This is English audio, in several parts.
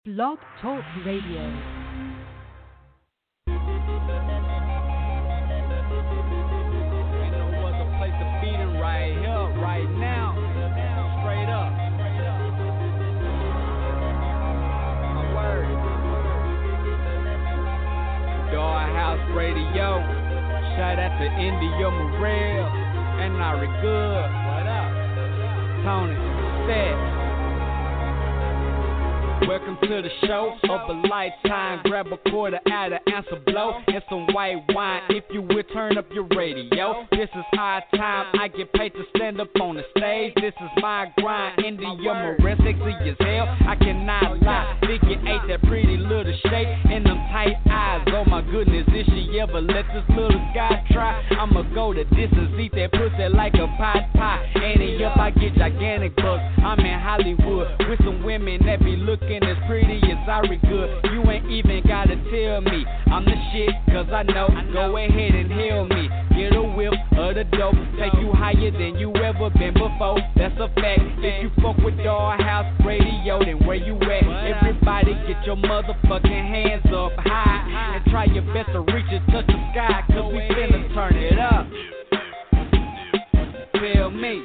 Blog Talk Radio. Ain't no other place to beat it right here, right now. Straight up. My word. Dollhouse Radio. Shout out to India Morel and Larry Good. What up? Tony Seth. Welcome to the show of a lifetime. Grab a quarter out of answer blow and some white wine. If you will turn up your radio, this is high time. I get paid to stand up on the stage. This is my grind. India Morel, sexy as hell. I cannot lie. Figure eight, that pretty little shape and them tight eyes. Oh my goodness, if she ever let this little guy try, I'ma go the distance, eat that pussy like a pot pie. And if I get gigantic bucks, I'm in Hollywood with some women that be looking as pretty as Ari Good. You ain't even gotta tell me I'm the shit, cause I know. Go ahead and hail me. Get a whiff of the dope. Take you higher than you ever been before. That's a fact. If you fuck with Dollhouse Radio, then where you at? Everybody get your motherfucking hands up high and try your best to reach and touch the sky, cause we finna turn it up. Tell me,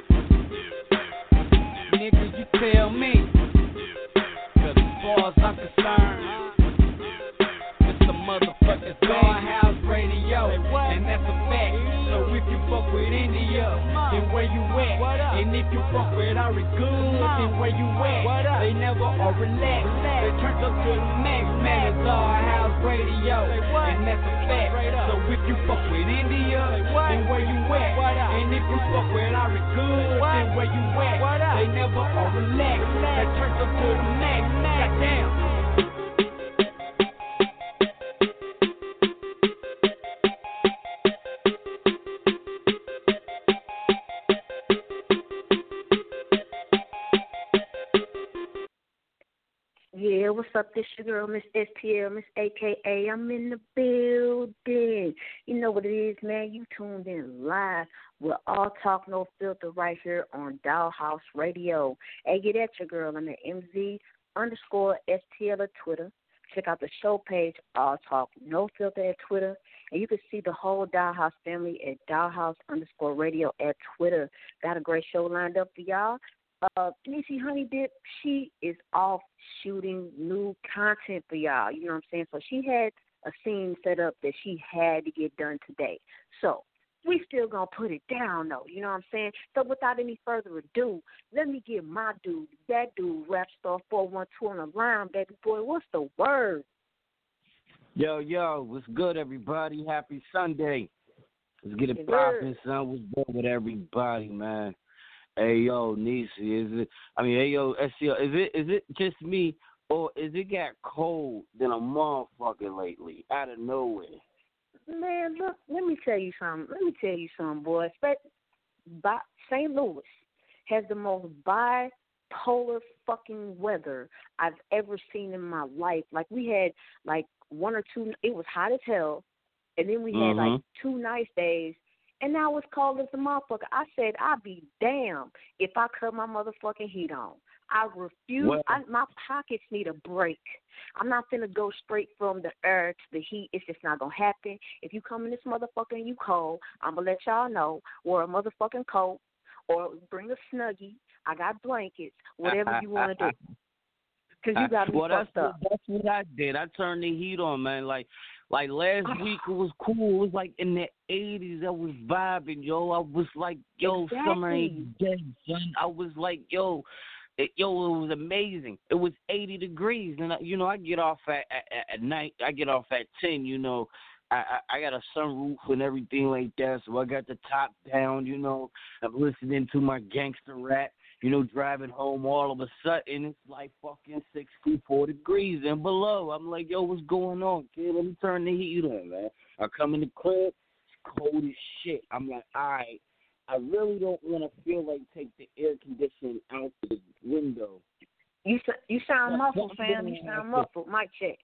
nigga, you tell me. Cause as far as I'm concerned, it's the motherfucking Dollhouse Radio, and that's a fact. So if you fuck with India, then where you at? And if you fuck with Ari Good, then where you at? They never are relaxed. They turned up to the max, man. It's Dollhouse Radio, and that's a fact. So if you fuck with India, then where you at? And if you fuck with Ari Good, then where you at? They never are relaxed. They turned up to the max. Goddamn. Yeah, what's up? This your girl, Miss STL, Miss AKA. I'm in the building. You know what it is, man. You tuned in live with All Talk No Filter right here on Dollhouse Radio. Hey, get at your girl. I'm at MZ_STL at Twitter. Check out the show page, All Talk No Filter at Twitter. And you can see the whole Dollhouse family at Dollhouse_Radio at Twitter. Got a great show lined up for y'all. Niecy Honey Dip, she is off shooting new content for y'all. You know what I'm saying? So she had a scene set up that she had to get done today. So we still gonna put it down though. You know what I'm saying? So without any further ado, let me get my dude, that dude, Rapstar 412 on the line, baby boy. What's the word? Yo, what's good, everybody? Happy Sunday. Let's get it poppin', son. What's good with everybody, man? Hey, yo, Niecy, hey, yo, SCL, is it just me, or is it got cold than a motherfucker lately, out of nowhere? Man, look, let me tell you something, boy. St. Louis has the most bipolar fucking weather I've ever seen in my life. Like, we had, like, one or two, it was hot as hell, and then we had, like, 2 nice days. And now it's cold as a motherfucker. I said, I'd be damned if I cut my motherfucking heat on. I refuse. Well, my pockets need a break. I'm not finna go straight from the air to the heat. It's just not gonna happen. If you come in this motherfucker and you cold, I'm gonna let y'all know. Wear a motherfucking coat or bring a Snuggie. I got blankets. Whatever you want to do. Because you got me fucked up. That's what I did. I turned the heat on, man. Like last week, it was cool. It was like in the 80s. I was vibing, yo. I was like, yo, exactly. Summer ain't dead, son. I was like, it was amazing. It was 80 degrees. And, I get off at night. I get off at 10, I got a sunroof and everything like that, so I got the top down, I'm listening to my gangster rap. Driving home, all of a sudden, it's like fucking 64 degrees and below. I'm like, yo, what's going on, kid? Let me turn the heat on, man. I come in the crib, it's cold as shit. I'm like, all right, I really don't want to feel like take the air conditioning out the window. You sound muffled, fam. You sound muffled. Mic check.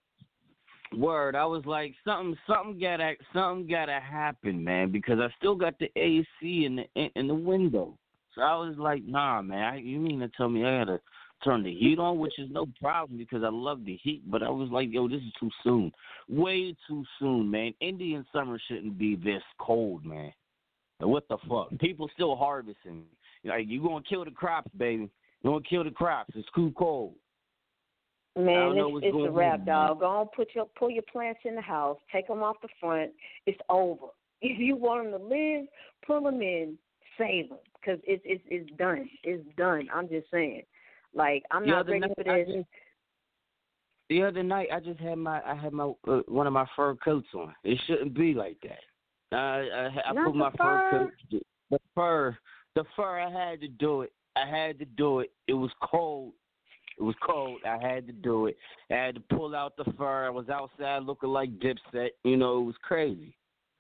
Word, I was like, something gotta happen, man, because I still got the AC in the window. So I was like, nah, man, you mean to tell me I gotta turn the heat on, which is no problem because I love the heat. But I was like, yo, this is too soon. Way too soon, man. Indian summer shouldn't be this cold, man. What the fuck? People still harvesting. Like, you going to kill the crops, baby. You going to kill the crops. It's too cold. Man, it's a wrap, dog. Go on, pull your plants in the house. Take them off the front. It's over. If you want them to live, pull them in. Save them. Because it's done. It's done. I'm just saying. Like, I'm not ready for this. The other night, I had my one of my fur coats on. It shouldn't be like that. I put my fur coat. The fur. I had to do it. It was cold. I had to do it. I had to pull out the fur. I was outside looking like Dipset. You know, it was crazy.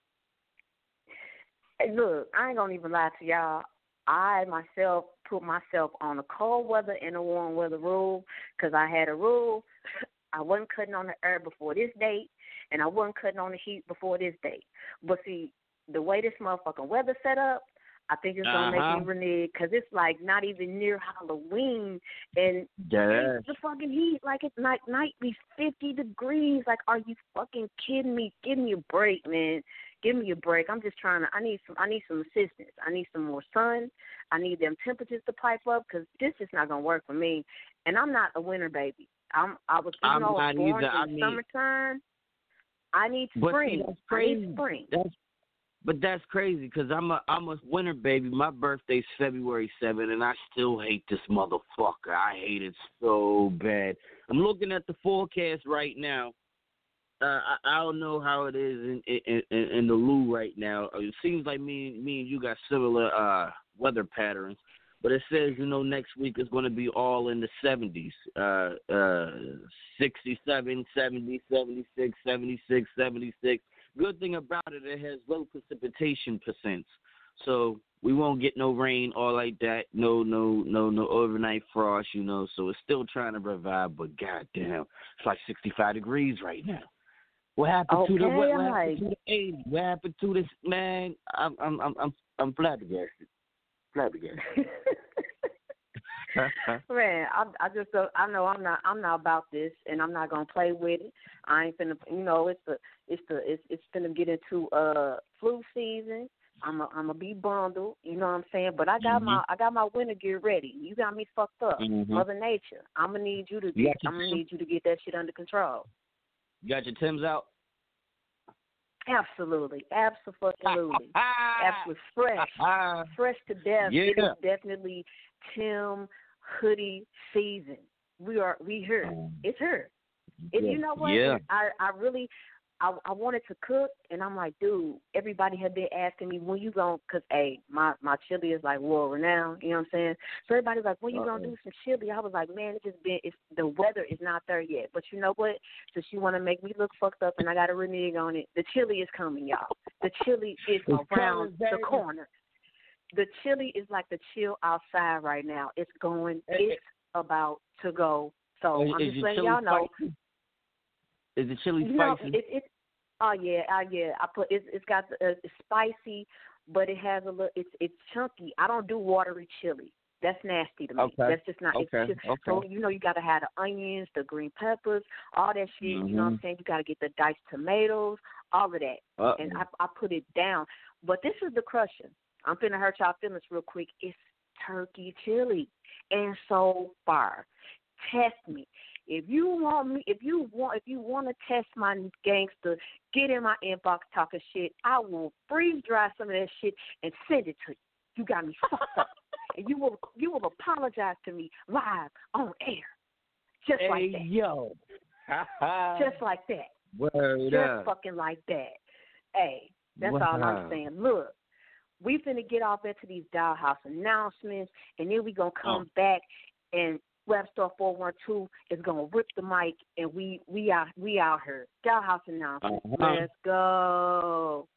Hey, look, I ain't gonna even lie to y'all. I myself put myself on the cold weather and the warm weather rule because I had a rule. I wasn't cutting on the air before this date, and I wasn't cutting on the heat before this date. But see, the way this motherfucking weather set up, I think it's going to make me renege because it's like not even near Halloween. And the fucking heat, like it's nightly 50 degrees. Like, are you fucking kidding me? Give me a break, man. Give me a break. I'm just trying to, I need some assistance. I need some more sun. I need them temperatures to pipe up because this is not going to work for me. And I'm not a winter baby. I was born in the summertime. I need spring. I need spring. But that's crazy because I'm a winter baby. My birthday's February 7th, and I still hate this motherfucker. I hate it so bad. I'm looking at the forecast right now. I don't know how it is in the Lou right now. It seems like me and you got similar weather patterns. But it says, next week is going to be all in the 70s, 67, 70, 76, 76, 76. Good thing about it has low precipitation percents. So we won't get no rain or like that. No overnight frost, So it's still trying to revive, but goddamn, it's like 65 degrees right now. What happened to the 80? What happened to this, man? I'm flabbergasted. Man, I know I'm not about this, and I'm not gonna play with it. I ain't finna, it's finna get into flu season. I'm a be bundled, you know what I'm saying? But I got my winter gear ready. You got me fucked up, Mother Nature. I'm gonna need you to get that shit under control. You got your Timbs out? Absolutely. Absolutely fresh to death. Yeah. It is definitely Tim hoodie season. We here. It's here. And you know what? Yeah. I wanted to cook, and I'm like, dude, everybody had been asking me, when you going to, because, hey, my chili is like world renowned, you know what I'm saying? So everybody's like, when you going to do some chili? I was like, man, the weather is not there yet. But you know what? Since you want to make me look fucked up and I got to renege on it, the chili is coming, y'all. The chili is around the corner. The chili is like the chill outside right now. It's about to go. So I'm just letting y'all know. Is the chili spicy? No, oh yeah. I put it's got it's spicy, but it has a little. It's chunky. I don't do watery chili. That's nasty to me. Okay. That's just not. Okay. So you got to have the onions, the green peppers, all that shit. You know what I'm saying? You got to get the diced tomatoes, all of that. And I put it down. But this is the crusher. I'm finna hurt y'all feelings real quick. It's turkey chili, and so far, test me. If you want to test my gangster, get in my inbox talking shit. I will freeze dry some of that shit and send it to you. You got me fucked up, and you will apologize to me live on air, just like that. Yo, just like that. Word just up. Fucking like that. Hey, that's all I'm saying. Look, we finna get off into these Dollhouse announcements, and then we gonna come back and. Webstar 412 is gonna rip the mic, and we out here. Dollhouse announcement. Let's go.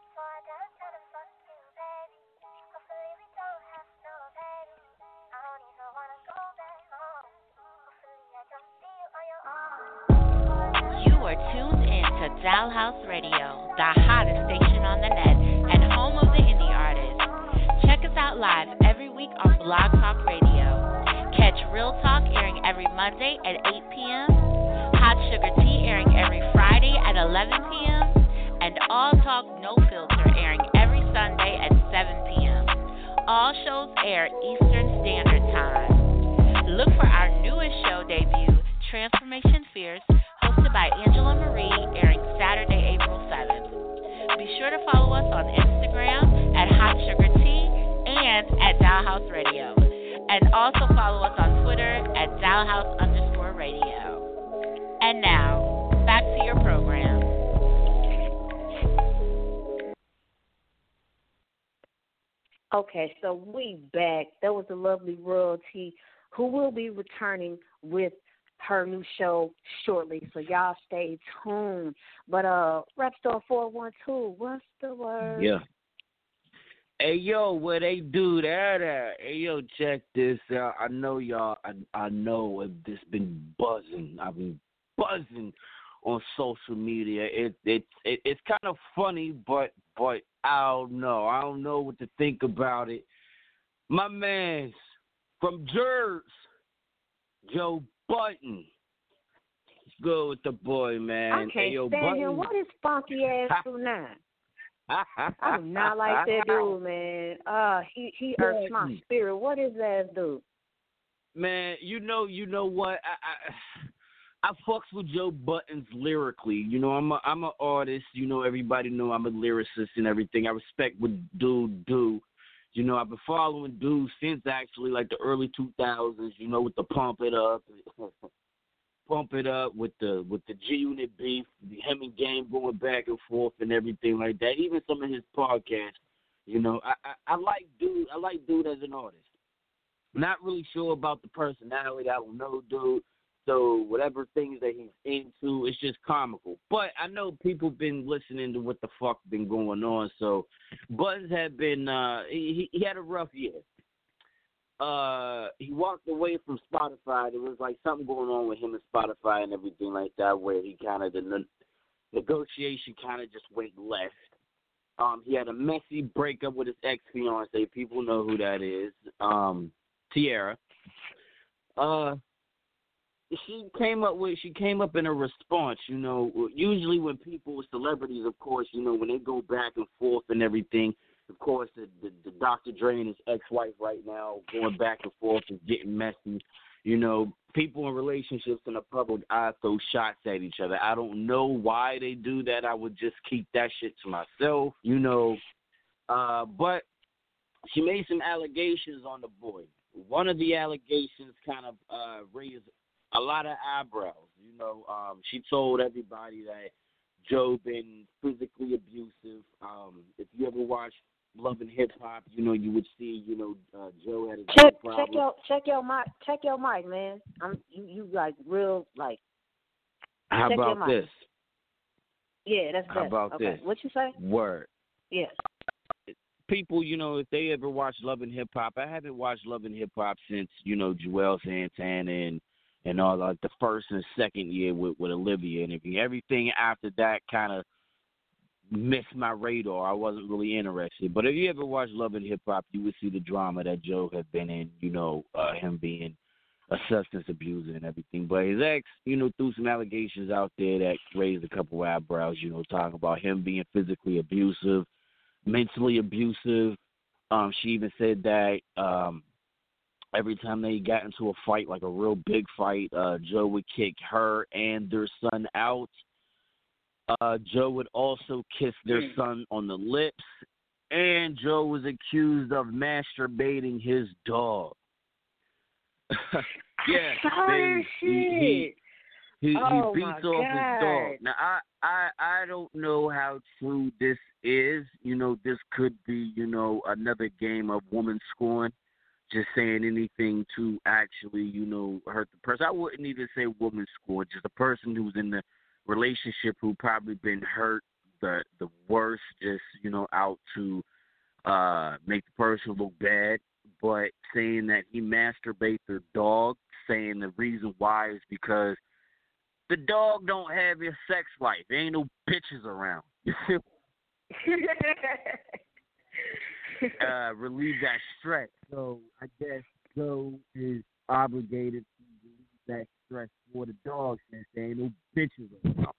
You are tuned in to Dollhouse Radio, the hottest station on the net and home of the indie artists. Check us out live every week on Blog Talk Radio. Catch Real Talk airing every Monday at 8 p.m., Hot Sugar Tea airing every Friday at 11 p.m., and All Talk No Filter airing every Sunday at 7 p.m. All shows air Eastern Standard Time. Look for our newest show debut, Transformation Fierce, hosted by Angela Marie, airing Saturday, April 7th. Be sure to follow us on Instagram at Hot Sugar Tea and at Dollhouse Radio. And also follow us on Twitter at Dollhouse_radio. And now, back to your program. Okay, so we back. That was the lovely Royalty, who will be returning with her new show shortly. So y'all stay tuned. But Rap Star 412, what's the word? Yeah. Hey yo, what they do there? Hey yo, check this out. I know y'all. I know it's been buzzing. I've been buzzing on social media. It's kind of funny, but I don't know. I don't know what to think about it. My man's from Jersey, Joe Budden. Let's go with the boy, man. I can't stand him. What is funky ass do now? I do not like that dude, man. He irks my spirit. What is that dude? Man, you know what? I fucks with Joe Budden lyrically. You know, I'm an artist. You know, everybody know I'm a lyricist and everything. I respect what dude do. You know, I've been following dude since actually like the early 2000s. You know, with the Pump It Up with the G-Unit beef, him and Game going back and forth and everything like that. Even some of his podcasts. You know, I like dude. I like dude as an artist. Not really sure about the personality. I don't know dude. So whatever things that he's into, it's just comical. But I know people been listening to what the fuck been going on. So Buzz had been he had a rough year. He walked away from Spotify. There was like something going on with him and Spotify and everything like that, where he kind of the negotiation kind of just went left. He had a messy breakup with his ex-fiance. People know who that is. Tiara. She came up in a response, you know. Usually when people, celebrities, of course, you know, when they go back and forth and everything, of course, the Dr. Dre and his ex-wife right now going back and forth is getting messy. You know, people in relationships in the public eye throw shots at each other. I don't know why they do that. I would just keep that shit to myself, you know. But she made some allegations on the boy. One of the allegations kind of raised a lot of eyebrows. You know, she told everybody that Joe been physically abusive. If you ever watched Love and Hip Hop, you know, you would see, you know, Joe had a problem. Check your mic, man. You like real like. How about this? Yeah, that's better. How about this? What you say? Word. Yes. People, you know, if they ever watch Love and Hip Hop, I haven't watched Love and Hip Hop since, you know, Joel Santana and all like the first and second year with Olivia and everything. Everything after that kind of missed my radar. I wasn't really interested. But if you ever watch Love and Hip Hop, you would see the drama that Joe had been in, you know, him being a substance abuser and everything. But his ex, you know, threw some allegations out there that raised a couple of eyebrows, you know, talking about him being physically abusive, mentally abusive. She even said that every time they got into a fight, like a real big fight, Joe would kick her and their son out. Joe would also kiss their son on the lips. And Joe was accused of masturbating his dog. Yeah, he beats off his dog. Now, I don't know how true this is. You know, this could be, you know, another game of woman scorn, just saying anything to actually, you know, hurt the person. I wouldn't even say woman scorn, just a person who's in the relationship who probably been hurt the worst, just, you know, out to make the person look bad. But saying that he masturbates their dog, saying the reason why is because the dog don't have your sex life. There ain't no bitches around. Relieve that stress. So I guess Joe is obligated to relieve that stress for the dog since there ain't no bitches around.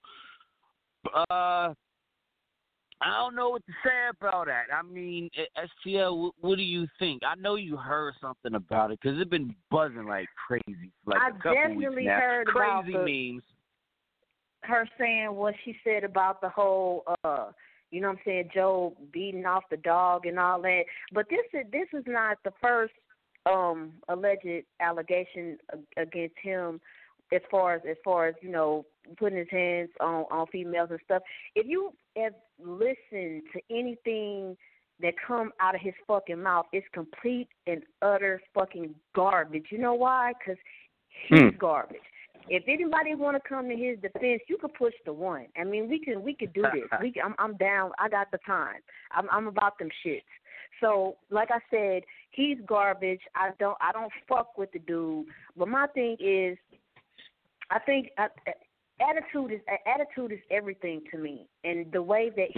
I don't know what to say about that. I mean, STL, what do you think? I know you heard something about it because it's been buzzing like crazy for like a couple definitely weeks now. heard Crazy about memes. her saying what she said about the whole, you know what I'm saying, Joe beating off the dog and all that. But this is not the first alleged allegation against him as far as you know, putting his hands on females and stuff. If you have listened to anything that come out of his fucking mouth, it's complete and utter fucking garbage. You know why? Because he's garbage. If anybody want to come to his defense, you could push the one. I mean, we could do this. I'm down. I got the time. I'm about them shits. So, like I said, he's garbage. I don't fuck with the dude. But my thing is, I think attitude is everything to me, and the way that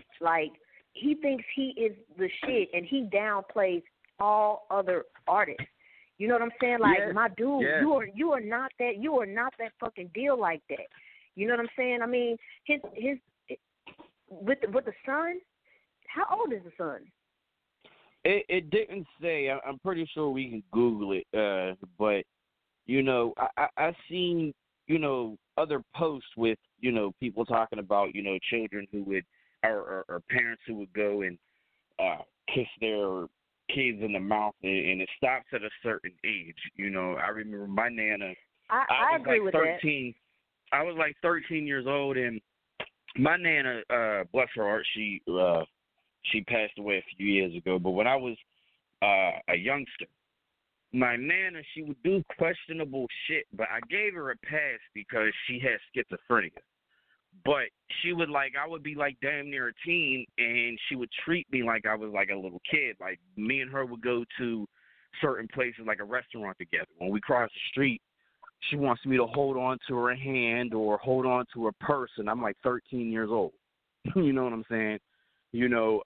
he thinks he is the shit, and he downplays all other artists. You know what I'm saying? Like, my dude, you are not that fucking deal like that. You know what I'm saying? I mean, his with the son. How old is the son? It didn't say. I'm pretty sure we can Google it. But you know, I seen, you know, other posts with, you know, people talking about, you know, children who would or parents who would go and kiss their kids in the mouth, and it stops at a certain age. You know, I remember my Nana. I agree like with 13. That. I was like 13 years old, and my Nana, bless her heart, she passed away a few years ago. But when I was a youngster, my Nana, she would do questionable shit, but I gave her a pass because she had schizophrenia. But she would I would be like damn near a teen, and she would treat me like I was like a little kid. Like, me and her would go to certain places, like a restaurant together. When we cross the street, she wants me to hold on to her hand or hold on to her purse, and I'm like 13 years old. You know what I'm saying? You know,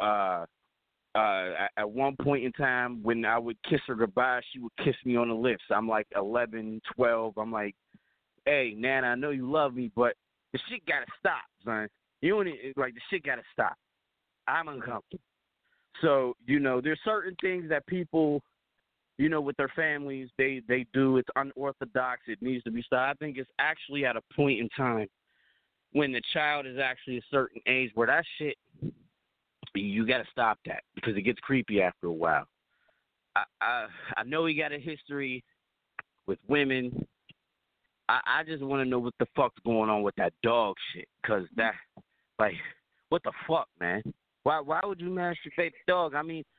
at one point in time, when I would kiss her goodbye, she would kiss me on the lips. I'm like 11, 12. I'm like, hey, Nana, I know you love me, but the shit gotta stop, son. You don't the shit gotta stop. I'm uncomfortable. So, you know, there's certain things that people, you know, with their families, they do. It's unorthodox. It needs to be stopped. I think it's actually at a point in time when the child is actually a certain age where that shit, you gotta stop that, because it gets creepy after a while. I know he got a history with women. I just want to know what the fuck's going on with that dog shit, because that, like, what the fuck, man? Why would you masturbate the dog? I mean,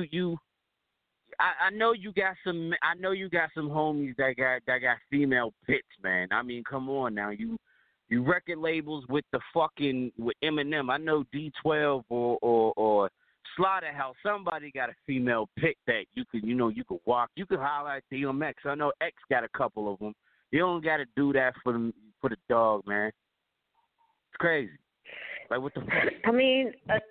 I know you got some homies that got female pits, man. I mean, come on now, you record labels with Eminem. I know D12 or Slaughterhouse. Somebody got a female pit that you could walk. You could holler at DMX. I know X got a couple of them. You don't got to do that for the dog, man. It's crazy. Like, what the fuck? I mean,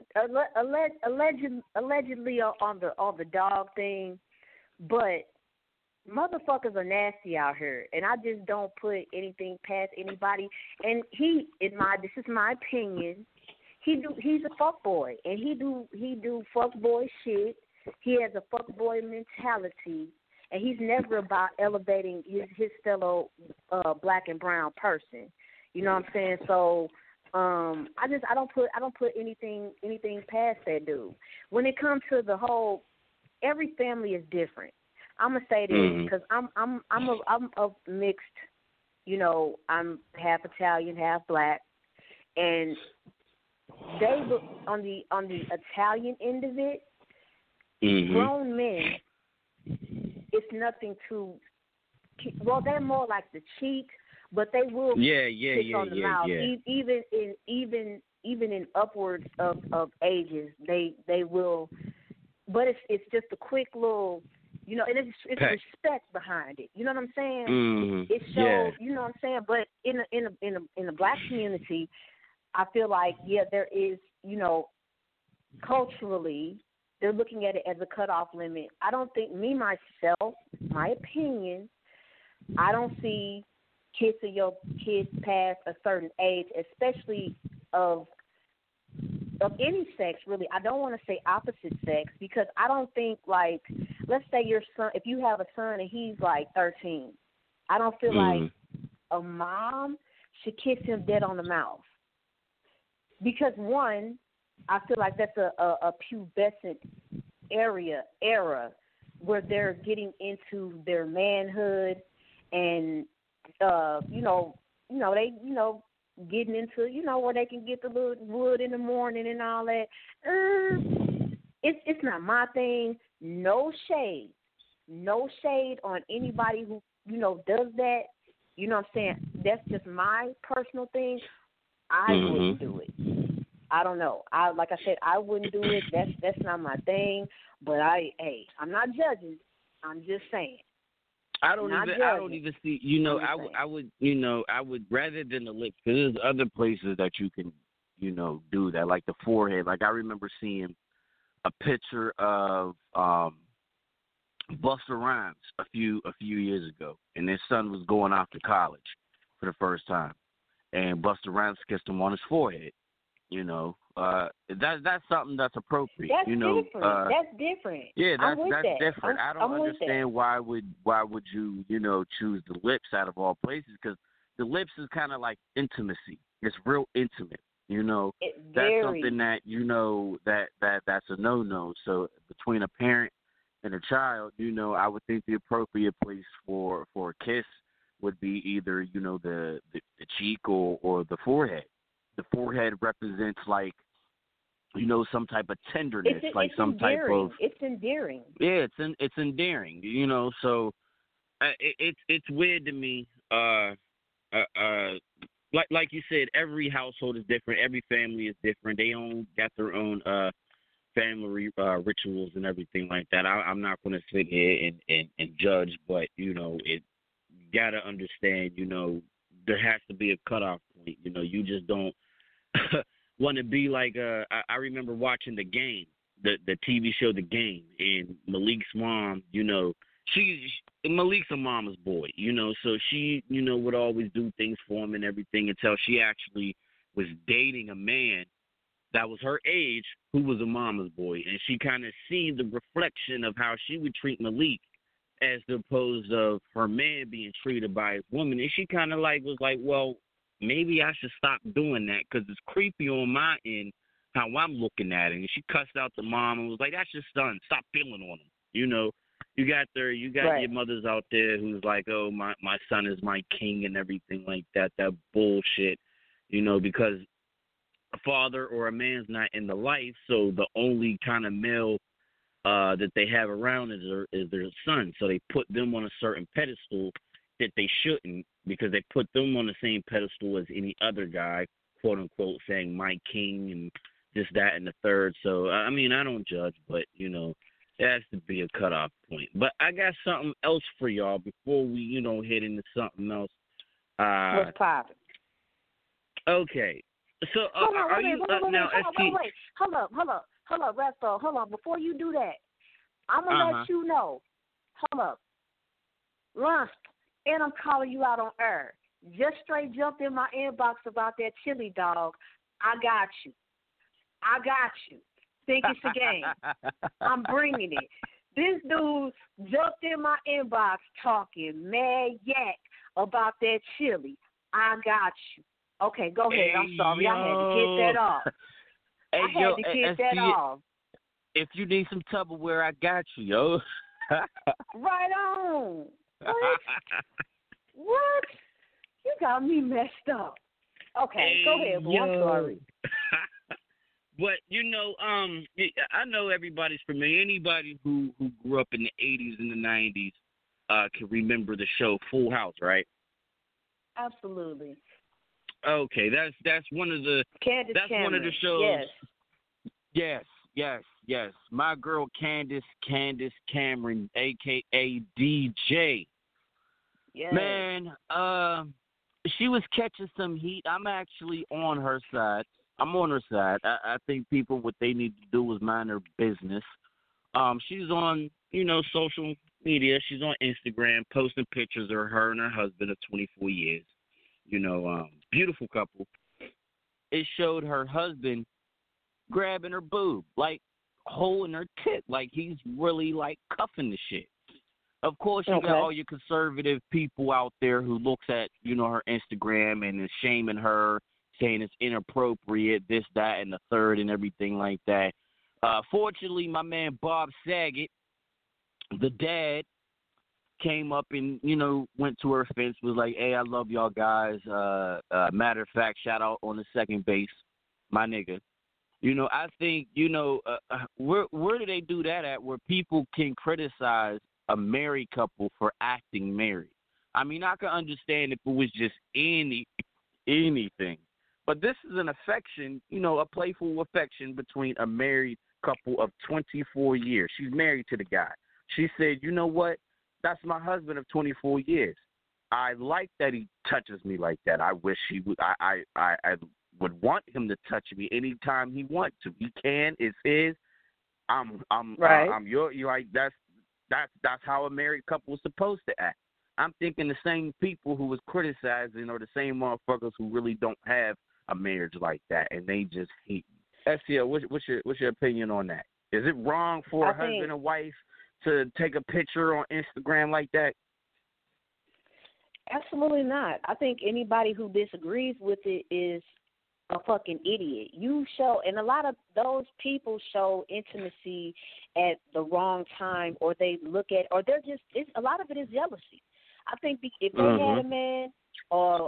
allegedly on the dog thing, but motherfuckers are nasty out here, and I just don't put anything past anybody. And this is my opinion. He's a fuckboy, and he do fuckboy shit. He has a fuckboy mentality. And he's never about elevating his fellow black and brown person. You know what I'm saying? So I don't put anything past that dude. When it comes to the whole, every family is different. I'm gonna say this because I'm of mixed. You know, I'm half Italian, half black, and they look on the Italian end of it. Grown men. It's nothing to. Well, they're more like the cheek, but they will kiss on the mouth. Even in upwards of ages, they will. But it's just a quick little, you know, and it's respect behind it. You know what I'm saying? It shows, you know what I'm saying. But in the black community, I feel like there is, you know, culturally. They're looking at it as a cutoff limit. I don't think myself, my opinion, I don't see kissing your kids past a certain age, especially of any sex, really. I don't want to say opposite sex because I don't think, like, let's say your son, if you have a son and he's like 13, I don't feel like a mom should kiss him dead on the mouth. Because, one, I feel like that's a pubescent era where they're getting into their manhood and, getting into, where they can get the little wood in the morning and all that. It's not my thing. No shade on anybody who, does that. You know what I'm saying? That's just my personal thing. I wouldn't do it. I don't know. Like I said, I wouldn't do it. That's not my thing. But I'm not judging. I'm just saying. I don't even see. I would rather than the lips, because there's other places that you can, do that, like the forehead. Like I remember seeing a picture of Busta Rhymes a few years ago, and his son was going off to college for the first time, and Busta Rhymes kissed him on his forehead. That's something that's appropriate. That's different. That's different. Yeah, that's different. I don't understand why would you choose the lips out of all places, because the lips is kind of like intimacy. It's real intimate. That's something that that's a no. So between a parent and a child, I would think the appropriate place for a kiss would be either the cheek or the forehead. The forehead represents, like, some type of tenderness, it's some endearing. Type of. It's endearing. Yeah, it's endearing. So it's weird to me. Like you said, every household is different. Every family is different. They got their own family rituals and everything like that. I'm not going to sit here and judge, but it gotta understand. There has to be a cutoff point. You just don't want to be like I remember watching The Game, the TV show The Game, and Malik's mom, Malik's a mama's boy, so she, would always do things for him and everything until she actually was dating a man that was her age who was a mama's boy, and she kind of seen the reflection of how she would treat Malik as opposed of her man being treated by his woman, and she kind of was like, well, maybe I should stop doing that because it's creepy on my end how I'm looking at it. And she cussed out the mom and was like, that's your son. Stop feeling on him. You got right. Your mothers out there who's like, oh, my son is my king and everything like that. That bullshit, because a father or a man's not in the life, so the only kind of male that they have around is their son. So they put them on a certain pedestal that they shouldn't, because they put them on the same pedestal as any other guy, quote unquote, saying my king and this, that, and the third. So I don't judge, but it has to be a cutoff point. But I got something else for y'all before we head into something else. What's poppin'? Okay. So hold up, Resto, hold on. Before you do that, I'm gonna let you know. Hold up, Lance. And I'm calling you out on air. Just straight jumped in my inbox about that chili dog. I got you. Think it's a game. I'm bringing it. This dude jumped in my inbox talking mad yak about that chili. I got you. Okay, go ahead. I'm sorry. I had to get that off. Off. If you need some Tupperware, I got you, yo. Right on. What? You got me messed up. Okay, go ahead, boy. I'm sorry. But I know everybody's familiar. Anybody who grew up in the 80s and the 90s can remember the show Full House, right? Absolutely. Okay, that's one of the one of the shows. Yes. My girl Candace Cameron, aka DJ. Yes. Man, she was catching some heat. I'm actually on her side. I think people, what they need to do is mind their business. She's on, social media. She's on Instagram posting pictures of her and her husband of 24 years. Beautiful couple. It showed her husband grabbing her boob, like holding her tit, like he's really like cuffing the shit. Of course, you got all your conservative people out there who looks at, her Instagram and is shaming her, saying it's inappropriate, this, that, and the third, and everything like that. Fortunately, my man Bob Saget, the dad, came up and, went to her fence, was like, hey, I love y'all guys. Matter of fact, shout out on the second base, my nigga. I think, where do they do that at where people can criticize a married couple for acting married? I mean, I can understand if it was just anything. But this is an affection, a playful affection between a married couple of 24 years. She's married to the guy. She said, you know what? That's my husband of 24 years. I like that he touches me like that. I wish he would. I would want him to touch me anytime he wants to. He can. It's his. I'm you're like that's how a married couple is supposed to act. I'm thinking the same people who was criticizing are the same motherfuckers who really don't have a marriage like that, and they just hate me. STL, what's your opinion on that? Is it wrong for a husband and wife to take a picture on Instagram like that? Absolutely not. I think anybody who disagrees with it is a fucking idiot. And a lot of those people show intimacy at the wrong time, or they look at, or they're just, a lot of it is jealousy. I think if they had a man or,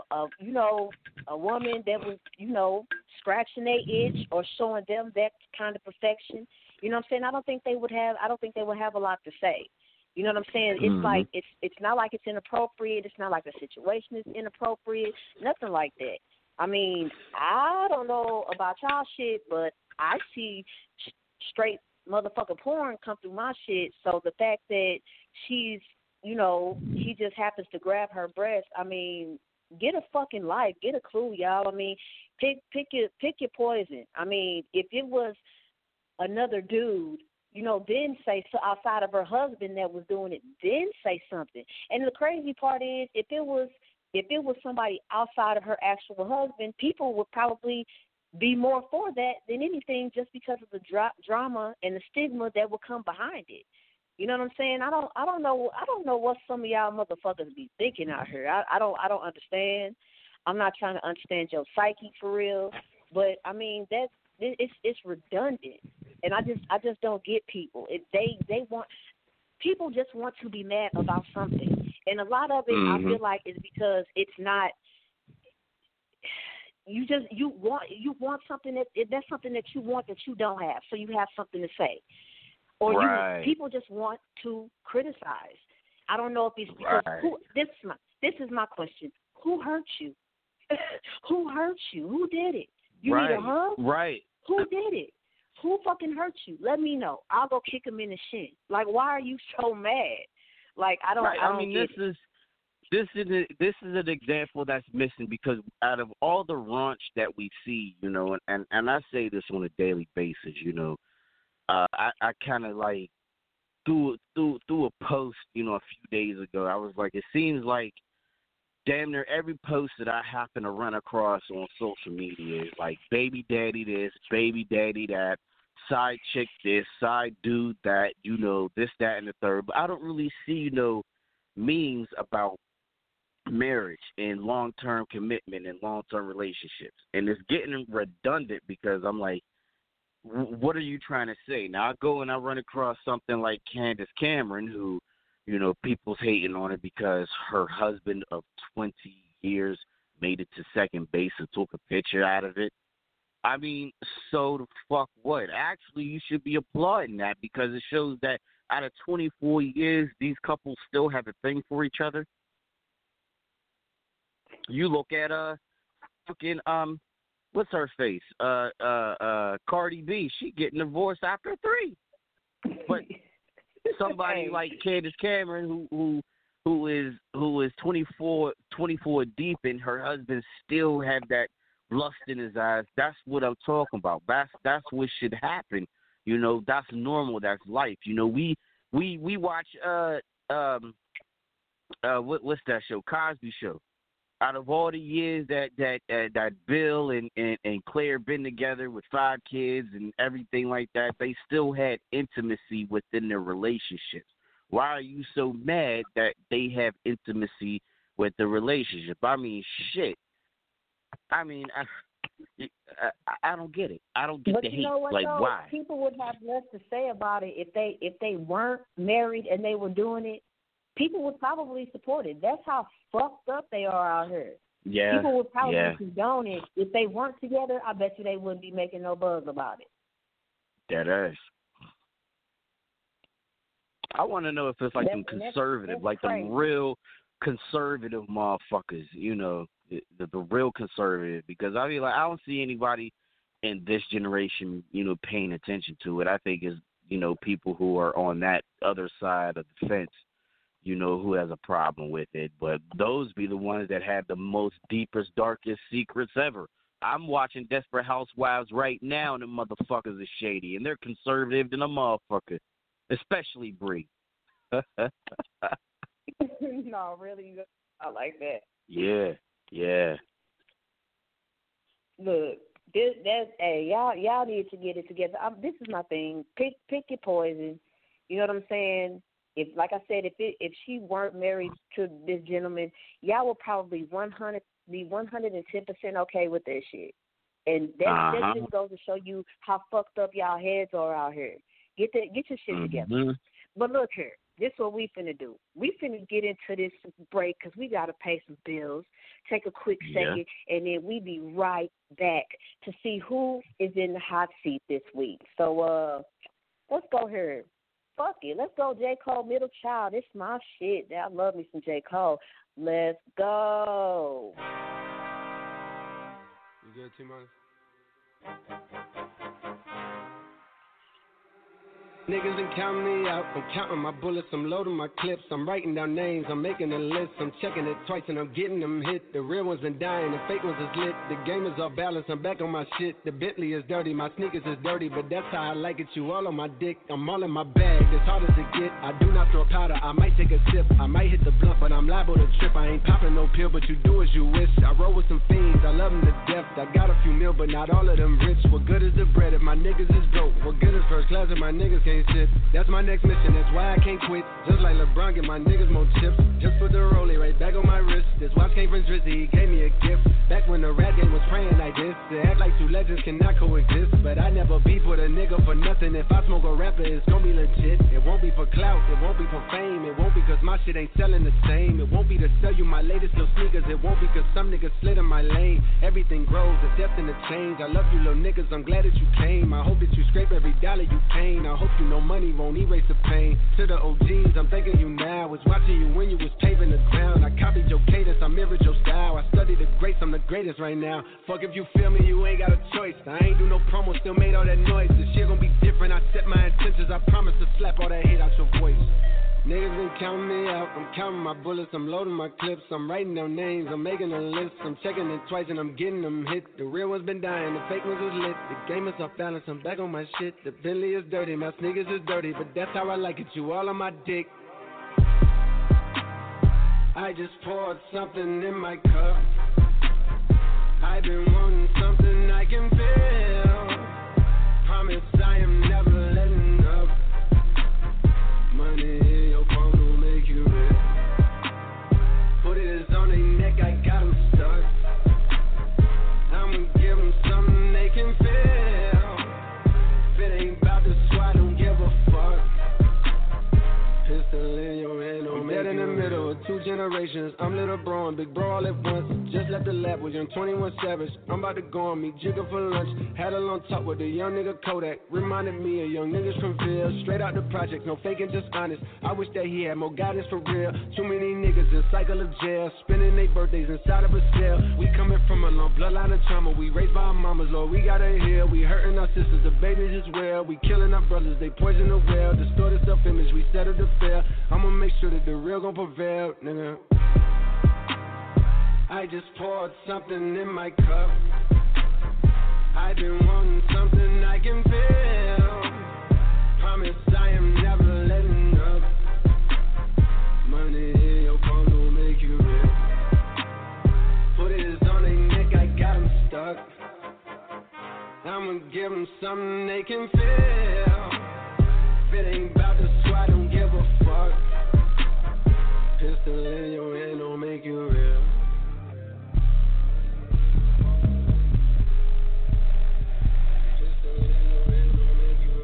a woman that was, scratching their itch or showing them that kind of perfection, you know what I'm saying? I don't think they would have a lot to say. You know what I'm saying? It's like, it's not like it's inappropriate. It's not like the situation is inappropriate. Nothing like that. I mean, I don't know about y'all shit, but I see straight motherfucking porn come through my shit. So the fact that she's, she just happens to grab her breast, I mean, get a fucking life. Get a clue, y'all. I mean, pick your poison. I mean, if it was another dude, then say, so outside of her husband that was doing it, then say something. And the crazy part is, if it was somebody outside of her actual husband, people would probably be more for that than anything, just because of the drama and the stigma that will come behind it. You know what I'm saying? I don't know what some of y'all motherfuckers be thinking out here. I don't understand. I'm not trying to understand your psyche for real, but I mean it's redundant, and I just don't get people. They want, people just want to be mad about something, and a lot of it I feel like is because it's not. You want something that's something that you want that you don't have, so you have something to say, or people just want to criticize. I don't know if it's because this is my question: who hurt you? Who hurt you? Who did it? You need a hug? Right. Who did it? Who fucking hurt you? Let me know. I'll go kick him in the shin. Like, why are you so mad? Like, I don't. I mean, this is an example that's missing, because out of all the raunch that we see, and I say this on a daily basis, I kind of like threw a post, a few days ago. I was like, it seems like damn near every post that I happen to run across on social media is like baby daddy this, baby daddy that, side chick this, side dude that, this, that, and the third. But I don't really see, memes about marriage and long-term commitment and long-term relationships. And it's getting redundant, because I'm like, what are you trying to say? Now I go and I run across something like Candace Cameron, who, people's hating on it because her husband of 20 years made it to second base and took a picture out of it. I mean, so the fuck what? Actually, you should be applauding that, because it shows that out of 24 years, these couples still have a thing for each other. You look at fucking what's her face? Cardi B. She getting divorced after 3. But somebody like Candace Cameron, who is 24 deep, and her husband still have that lust in his eyes. That's what I'm talking about. That's what should happen. That's normal. That's life. We watch what's that show? Cosby Show. Out of all the years that Bill and Claire been together with 5 kids and everything like that, they still had intimacy within their relationships. Why are you so mad that they have intimacy with the relationship? I mean, shit. I mean, I don't get it. I don't get the hate. Know what, like, though? why? People would have less to say about it if they weren't married and they were doing it. People would probably support it. That's how fucked up they are out here. Yeah. People would probably condone it. If they weren't together, I bet you they wouldn't be making no buzz about it. That is. I want to know if it's like them conservative, like them real conservative motherfuckers, you know, the real conservative. Because I mean, like, I don't see anybody in this generation, you know, paying attention to it. I think it's, you know, people who are on that other side of the fence, you know, who has a problem with it. But those be the ones that have the most deepest, darkest secrets ever. I'm watching Desperate Housewives right now, and the motherfuckers are shady, and they're conservative than a motherfucker, especially Bree. No, really, I like that. Yeah. Look, hey, y'all need to get it together. This is my thing. Pick your poison. You know what I'm saying? If, like I said, if she weren't married to this gentleman, y'all would probably be 110% okay with that shit. And that just goes to show you how fucked up y'all heads are out here. Get your shit together. But look here, this is what we finna do. We finna get into this break because we got to pay some bills. Take a quick second, and then we be right back to see who is in the hot seat this week. So let's go here. Fuck it. Let's go J. Cole, Middle Child. It's my shit. I love me some J. Cole. Let's go. You good, T-Money? Niggas been counting me out. I'm counting my bullets, I'm loading my clips. I'm writing down names, I'm making a list. I'm checking it twice and I'm getting them hit. The real ones been dying, the fake ones is lit. The game is off balance, I'm back on my shit. The Bentley is dirty, my sneakers is dirty, but that's how I like it. You all on my dick, I'm all in my bag. As hard as it get, I do not throw powder. I might take a sip, I might hit the blunt, but I'm liable to trip. I ain't popping no pill, but you do as you wish. I roll with some fiends, I love them to death. I got a few mil, but not all of them rich. What good is the bread if my niggas is broke? What good is first class if my niggas can't sit? That's my next mission, that's why I can't quit. Just like LeBron, get my niggas more chips. Just put the rollie right back on my wrist. This watch came from Drizzy, he gave me a gift. Back when the rap game was praying like this. To act like two legends cannot coexist. But I never beef with a nigga for nothing. If I smoke a rapper, it's gon' be legit. It won't be for clout, it won't be for fame. It won't be cause my shit ain't selling the same. It won't be to sell you my latest little sneakers. It won't be cause some niggas slid in my lane. Everything grows, the depth and the change. I love you little niggas, I'm glad that you came. I hope that you scrape every dollar you came. I hope you know money won't erase the pain. To the OGs, I'm thanking you now. Was watching you when you was paving the ground. I copied your cadence, I mirrored your style. I studied the greats, I'm the greatest right now. Fuck if you feel me, you ain't got a choice. I ain't do no promo, still made all that noise. This shit gon' be different, I set my intentions. I promise to slap all that hate out your voice. Niggas been counting me out, I'm counting my bullets, I'm loading my clips, I'm writing down names, I'm making a list, I'm checking it twice and I'm getting them hit. The real ones been dying, the fake ones is lit, the game is off balance, I'm back on my shit. The Bentley is dirty, my sneakers is dirty, but that's how I like it, you all on my dick. I just poured something in my cup, I've been wanting something I can feel, promise I am never letting up. Money in your palm will make you rich. Put it on their neck, I got them stuck. I'ma give them something they can feel. If it ain't about the swat, don't give a fuck. Pistol in your hand, I'm dead in the middle of two generations. I'm little bro and big bro all at once. Just left the lab with young 21 Savage. I'm about to go on me, jigger for lunch. Had a long talk with a young nigga Kodak. Reminded me of young niggas from Ville. Straight out the project, no faking, just honest. I wish that he had more guidance for real. Too many niggas in cycle of jail, spending their birthdays inside of a cell. We coming from a long bloodline of trauma. We raised by our mamas, Lord, we gotta heal. We hurting our sisters, the babies as well. We killing our brothers, they poison the well. Distorted self-image, we settle to fail. I'ma make sure that the real gon' prevail, nigga. I just poured something in my cup. I've been wanting something I can feel. Promise I am never letting up. fuck. I'ma give them something they can feel. If it ain't about the squad, don't give a fuck. Pistol in your hand don't make you real. Pistol in your hand don't make you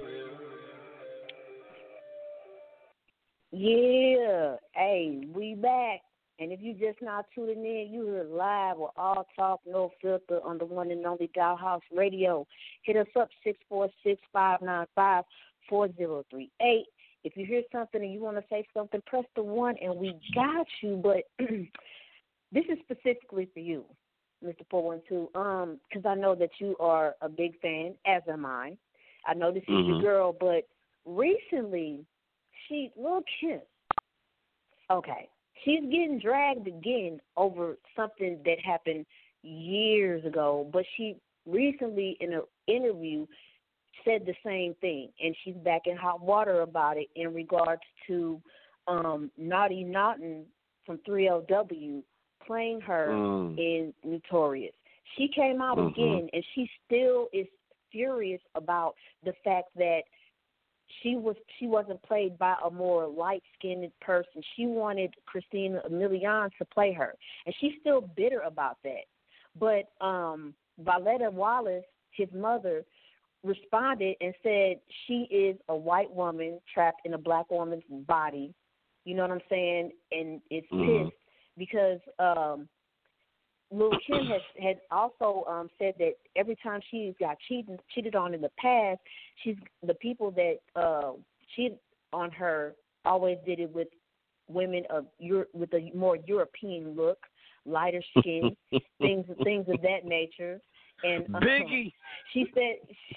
real. Yeah. Hey, we back. And if you just not tuning in, you heard live with All Talk, No Filter on the one and only Dollhouse Radio. Hit us up, 646-595-4038. If you hear something and you want to say something, press the 1 and we got you. But this is specifically for you, Mr. 412, because I know that you are a big fan, as am I. I know this is your girl, but recently, Lil' Kim, okay, she's getting dragged again over something that happened years ago, but she recently in an interview said the same thing, and she's back in hot water about it in regards to Naughty Naughton from 3LW playing her in Notorious. She came out again, and she still is furious about the fact that she wasn't played by a more light-skinned person. She wanted Christina Milian to play her, and she's still bitter about that. But Violetta Wallace, his mother, responded and said she is a white woman trapped in a black woman's body. You know what I'm saying? And it's pissed because Lil' Kim had also said that every time she's got cheated on in the past, the people that cheated on her always did it with women with a more European look, lighter skin, things of that nature. And Biggie, she said,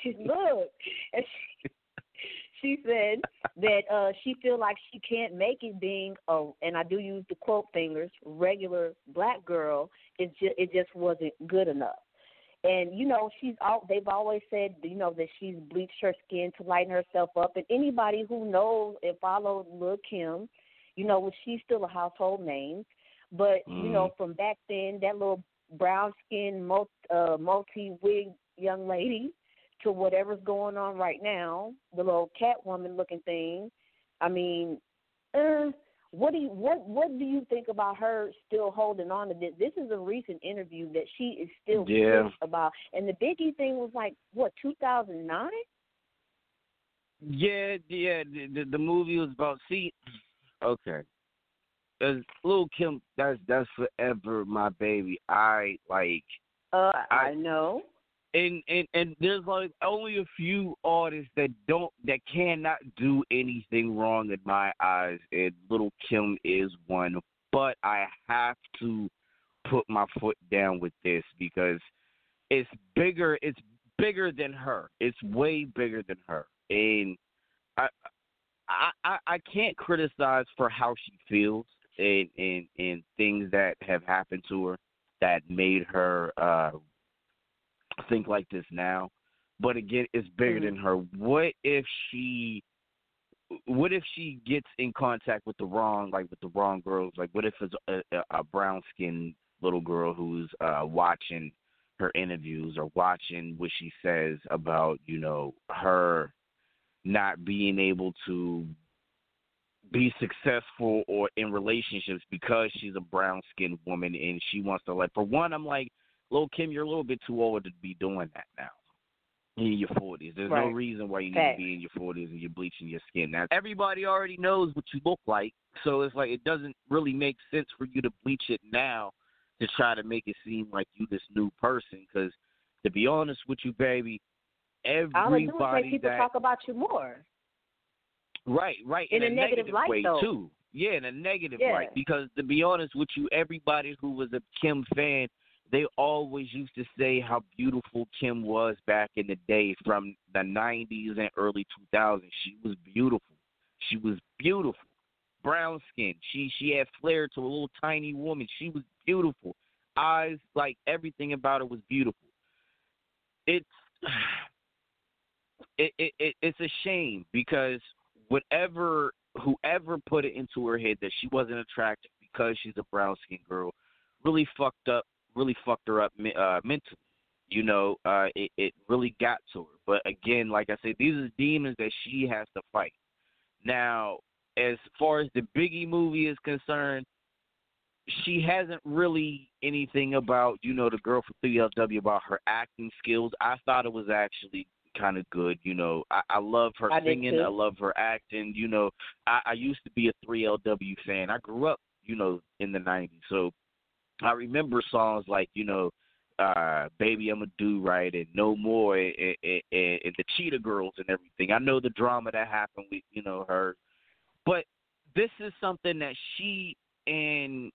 she said that she feel like she can't make it being and I do use the quote fingers, regular black girl. It just wasn't good enough. And you know, they've always said, you know, that she's bleached her skin to lighten herself up. And anybody who knows and follows Lil' Kim, you know, she's still a household name. But you know, from back then, that little brown-skinned multi-wig young lady to whatever's going on right now, the little Catwoman-looking thing. I mean, what do you think about her still holding on to this? This is a recent interview that she is still pissed about. And the Biggie thing was like, what, 2009? Yeah. The movie was about. Okay. Lil' Kim, that's forever my baby. I know. And there's like only a few artists that cannot do anything wrong in my eyes, and Lil' Kim is one. But I have to put my foot down with this because it's bigger. It's bigger than her. It's way bigger than her, and I can't criticize for how she feels and things that have happened to her that made her think like this now. But again, it's bigger than her. What if she gets in contact with the wrong girls? Like, what if it's a brown skinned little girl who's watching her interviews or watching what she says about, you know, her not being able to be successful or in relationships because she's a brown skinned woman and she wants to for one, I'm like, Lil' Kim, you're a little bit too old to be doing that now. In your 40s. There's no reason why you need to be in your 40s and you're bleaching your skin. Now, everybody already knows what you look like, so it's like it doesn't really make sense for you to bleach it now to try to make it seem like you this new person. Because to be honest with you, baby, everybody all I do is make people talk about you more. Right. In a negative light, way, though. too. Yeah, in a negative light. Because to be honest with you, everybody who was a Kim fan, they always used to say how beautiful Kim was back in the day from the 90s and early 2000s. She was beautiful. Brown skin. She had flair to a little tiny woman. She was beautiful. Eyes, like everything about her was beautiful. It's a shame because whoever put it into her head that she wasn't attractive because she's a brown skinned girl really fucked her up mentally. it really got to her. But again, like I said, these are demons that she has to fight. Now, as far as the Biggie movie is concerned, she hasn't really anything about, the girl from 3LW about her acting skills. I thought it was actually kind of good. I love her singing. I love her acting. I used to be a 3LW fan. I grew up, in the 90s. So I remember songs like, Baby I'ma Do Right and No More and the Cheetah Girls and everything. I know the drama that happened with, her. But this is something that she and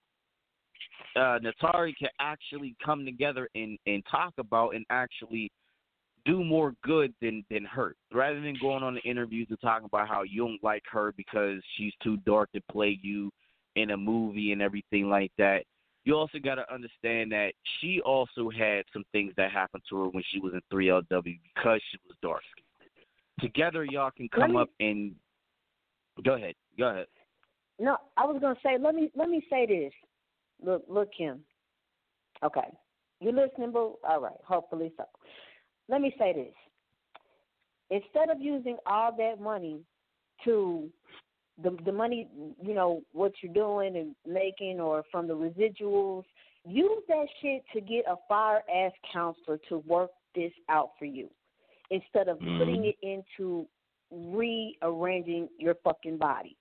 Natari can actually come together and talk about and actually do more good than hurt. Rather than going on the interviews and talking about how you don't like her because she's too dark to play you in a movie and everything like that. You also got to understand that she also had some things that happened to her when she was in 3LW because she was dark. Together, y'all can come up and go ahead. No, I was gonna say. Let me say this. Look, Kim. Okay, you listening, boo? All right. Hopefully so. Let me say this. Instead of using all that money to the money, what you're doing and making or from the residuals, use that shit to get a fire-ass counselor to work this out for you instead of putting it into rearranging your fucking body.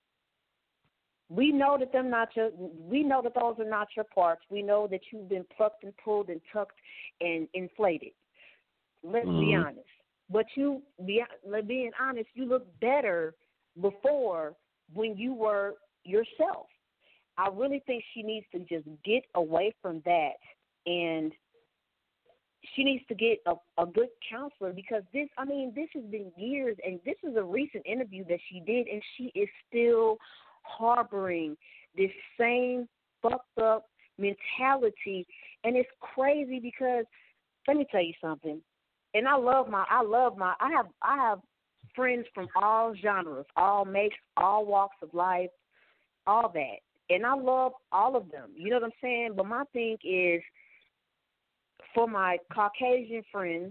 We know that those are not your parts. We know that you've been plucked and pulled and tucked and inflated. Let's be honest. But being honest, you look better before when you were yourself. I really think she needs to just get away from that, and she needs to get a good counselor because this has been years, and this is a recent interview that she did, and she is still harboring this same fucked up mentality, and it's crazy because let me tell you something. And I have friends from all genres, all makes, all walks of life, all that. And I love all of them. You know what I'm saying? But my thing is, for my Caucasian friends,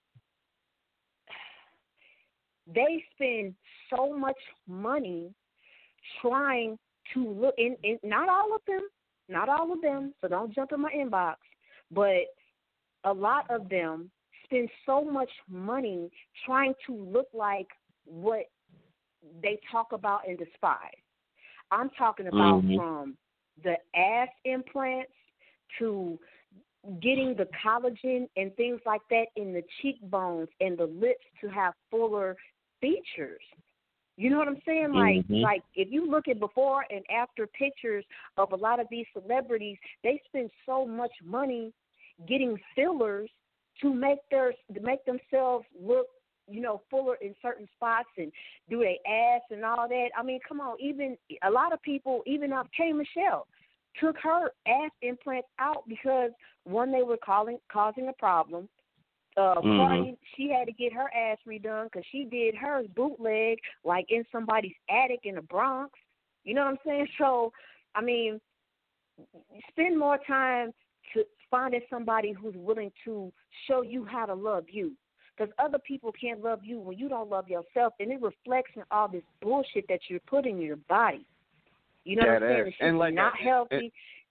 they spend so much money trying to look, in not all of them, so don't jump in my inbox, but a lot of them spend so much money trying to look like what they talk about and despise. I'm talking about from the ass implants to getting the collagen and things like that in the cheekbones and the lips to have fuller features. You know what I'm saying? Like if you look at before and after pictures of a lot of these celebrities, they spend so much money getting fillers to make themselves look, fuller in certain spots and do their ass and all that. I mean, come on, even a lot of people, even K. Michelle, took her ass implants out because, one, they were causing a problem. Cardi, she had to get her ass redone because she did hers bootleg, like in somebody's attic in the Bronx. You know what I'm saying? So, I mean, spend more time to finding somebody who's willing to show you how to love you. Because other people can't love you when you don't love yourself, and it reflects in all this bullshit that you're putting in your body. You know what I'm saying? It's and like not healthy.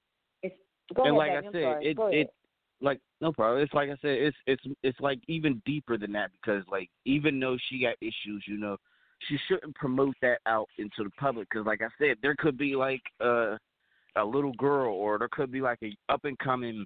No problem. It's like I said, it's like even deeper than that because like even though she got issues, she shouldn't promote that out into the public because like I said, there could be like a little girl or there could be like a up and coming,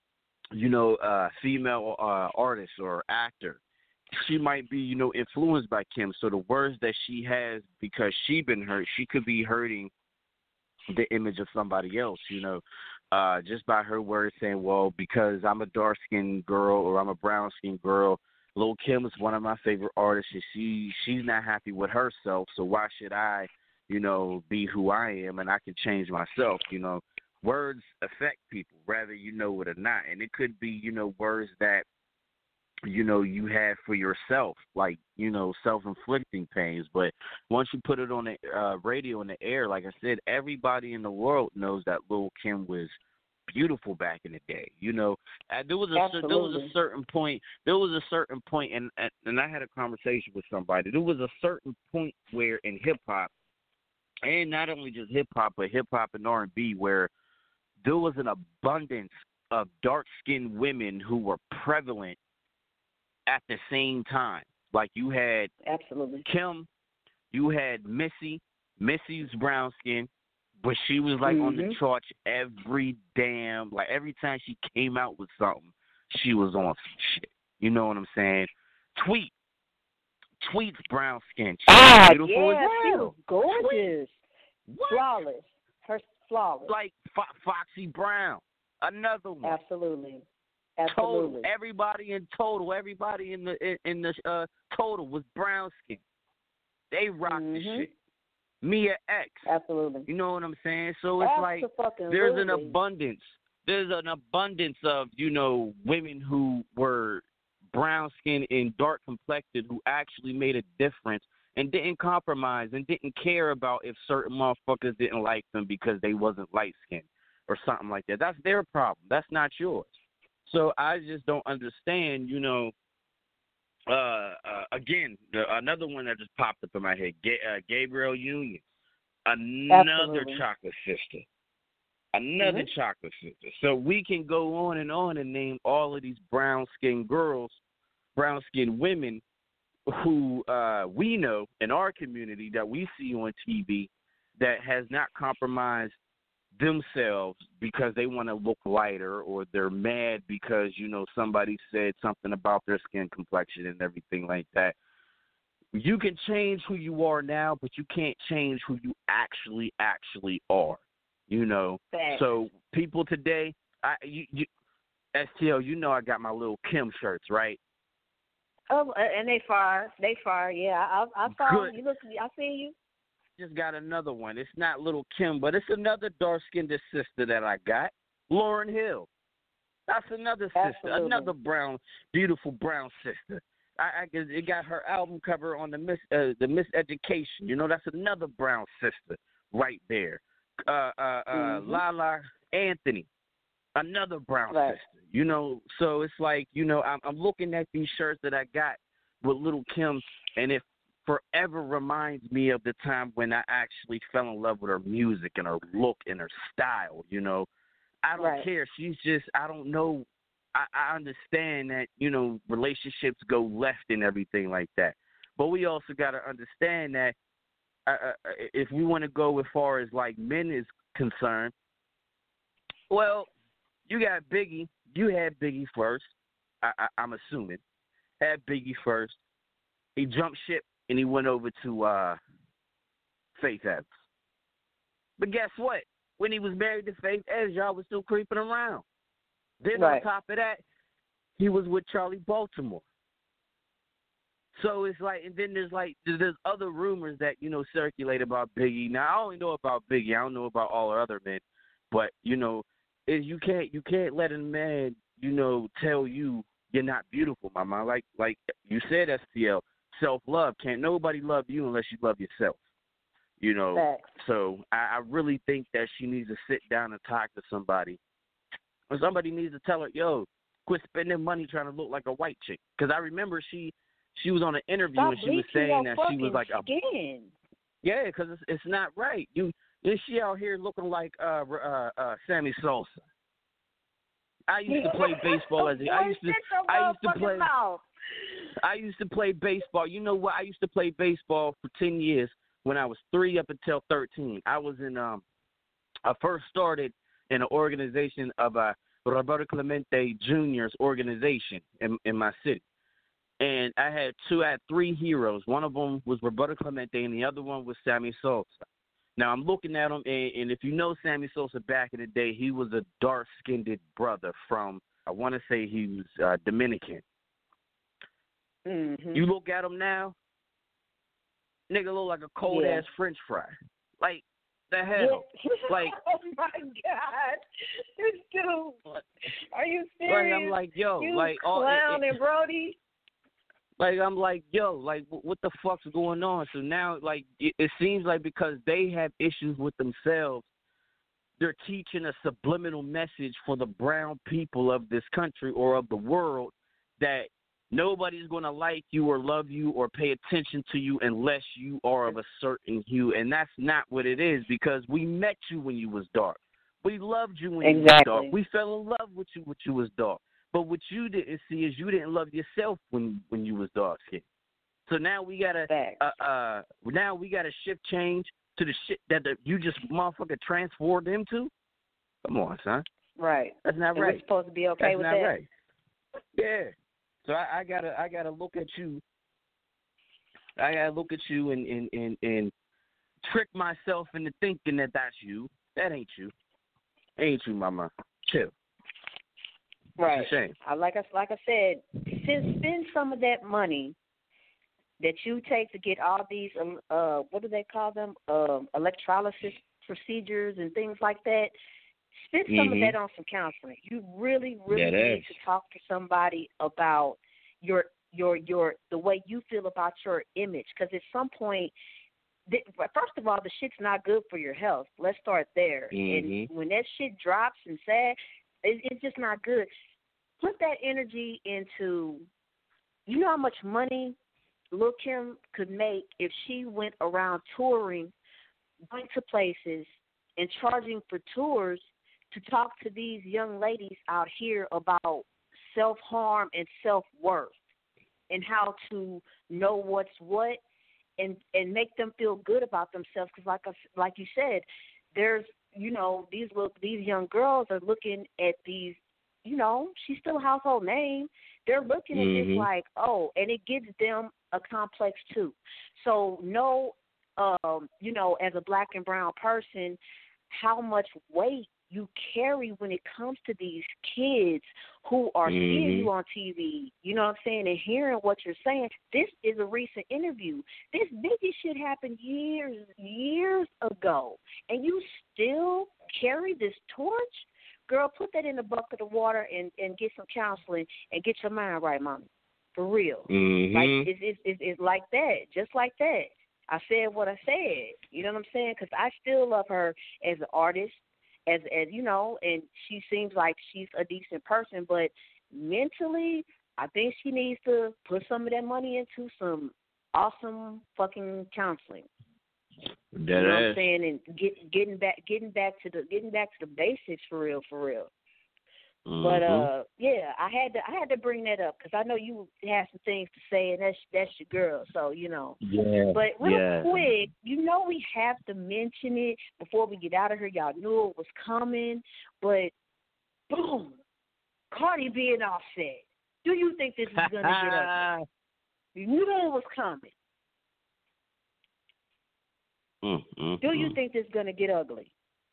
female artist or actor. She might be, influenced by Kim. So the words that she has because she been hurt, she could be hurting the image of somebody else, just by her words saying, well, because I'm a dark-skinned girl or I'm a brown-skinned girl, Lil' Kim is one of my favorite artists, and she's not happy with herself, so why should I, be who I am and I can change myself, Words affect people, whether you know it or not, and it could be, words that, you have for yourself, like, self-inflicting pains. But once you put it on the radio in the air, like I said, everybody in the world knows that Lil' Kim was beautiful back in the day. You know, there was Absolutely. a certain point. And I had a conversation with somebody. There was a certain point where in hip hop, and not only just hip hop, but hip hop and R&B, where there was an abundance of dark skinned women who were prevalent at the same time. Like you had Absolutely. Kim, you had Missy. Missy's brown skin, but she was like on the charts every time she came out with something, she was on some shit. You know what I'm saying? Tweet's brown skin. She's beautiful as yeah, she hell. was gorgeous. What? Flawless. Her flawless. Like Foxy Brown, another one. Absolutely. Total. Everybody in the Total was brown skin. They rocked the shit. Mia X. Absolutely. You know what I'm saying? So it's like there's an abundance. There's an abundance of, you know, women who were brown skinned and dark complected who actually made a difference and didn't compromise and didn't care about if certain motherfuckers didn't like them because they wasn't light skinned or something like that. That's their problem. That's not yours. So I just don't understand, you know. Again, another one that just popped up in my head, Gabrielle Union, another chocolate sister, chocolate sister. So we can go on and name all of these brown-skinned girls, brown-skinned women who we know in our community that we see on TV that has not compromised themselves because they want to look lighter, or they're mad because, you know, somebody said something about their skin complexion and everything like that. You can change who you are now, but you can't change who you actually are. You know. Thanks. So people today, STL, you know, I got my little Kim shirts, right? Oh, and they fire. Yeah, I saw you. Look, I see you. Just got another one. It's not little Kim, but it's another dark-skinned sister that I got, Lauryn Hill. That's another sister, another beautiful brown sister. It got her album cover on the Miseducation. You know, that's another brown sister right there. Lala Anthony, another brown sister. You know, so it's like, you know, I'm looking at these shirts that I got with little Kim, and it forever reminds me of the time when I actually fell in love with her music and her look and her style, you know. I don't care. She's just, I don't know. I understand that, you know, relationships go left and everything like that. But we also got to understand that if we want to go as far as, like, men is concerned, well, you got Biggie. You had Biggie first, I'm assuming. Had Biggie first. He jumped ship. And he went over to Faith Evans. But guess what? When he was married to Faith Evans, y'all was still creeping around. Then on top of that, he was with Charlie Baltimore. So it's like, and then there's other rumors that, you know, circulate about Biggie. Now, I only know about Biggie. I don't know about all the other men. But, you know, you can't let a man, you know, tell you you're not beautiful, mama. Like you said, STL. Self-love. Can't nobody love you unless you love yourself. You know, so I really think that she needs to sit down and talk to somebody. Or somebody needs to tell her, yo, quit spending money trying to look like a white chick. Because I remember she was on an interview and she was saying that she was like skin. Yeah, because it's not right. She out here looking like Sammy Sosa. I used to play baseball I used to play baseball. You know what? I used to play baseball for 10 years when I was 3 up until 13. I was in I first started in an organization of Roberto Clemente Jr.'s organization in my city. And I had 3 heroes. One of them was Roberto Clemente and the other one was Sammy Sosa. Now, I'm looking at him, and if you know Sammy Sosa back in the day, he was a dark-skinned brother from, I want to say he was Dominican. Mm-hmm. You look at him now, nigga look like a cold-ass French fry. Like, the hell? Like, oh, my God. This dude. Are you serious? Like, I'm like, yo. You like, clown and Brody. Like, I'm like, yo, like, what the fuck's going on? So now, like, it seems like because they have issues with themselves, they're teaching a subliminal message for the brown people of this country or of the world that nobody's going to like you or love you or pay attention to you unless you are of a certain hue. And that's not what it is, because we met you when you was dark. We loved you when you was dark. We fell in love with you when you was dark. But what you didn't see is you didn't love yourself when you was dark skinned. So now we gotta shift change to the shit that you just motherfucker transformed into. Come on, son. Right. That's not and right. We're supposed to be okay with that. That's not right. Yeah. So I gotta look at you. I gotta look at you and trick myself into thinking that that's you. That ain't you. Ain't you, mama. Chill. Right. It's a shame. Like I said, spend some of that money that you take to get all these what do they call them? Electrolysis procedures and things like that. Spend some of that on some counseling. You really need to talk to somebody about your the way you feel about your image, because at some point, first of all, the shit's not good for your health. Let's start there. And when that shit drops and sad, it's just not good. Put that energy into, you know how much money Lil' Kim could make if she went around touring, going to places, and charging for tours to talk to these young ladies out here about self-harm and self-worth and how to know what's what and make them feel good about themselves. Because like you said, there's, these young girls are looking at these, she's still a household name. They're looking at this like, oh, and it gives them a complex too. So as a black and brown person, how much weight you carry when it comes to these kids who are seeing you on TV, you know what I'm saying, and hearing what you're saying. This is a recent interview. This Biggie shit happened years ago, and you still carry this torch? Girl, put that in a bucket of water and get some counseling and get your mind right, mama. For real. Like, it's like that, just like that. I said what I said, you know what I'm saying? Because I still love her as an artist, as and she seems like she's a decent person, but mentally, I think she needs to put some of that money into some awesome fucking counseling. You know what I'm saying? And getting back to the basics for real. But yeah, I had to bring that up because I know you have some things to say, and that's your girl. So Yeah. But real quick, we have to mention it before we get out of here. Y'all knew it was coming, but boom, Cardi B and Offset. Do you think this is gonna get ugly? You knew it was coming. Do you think this is gonna get ugly?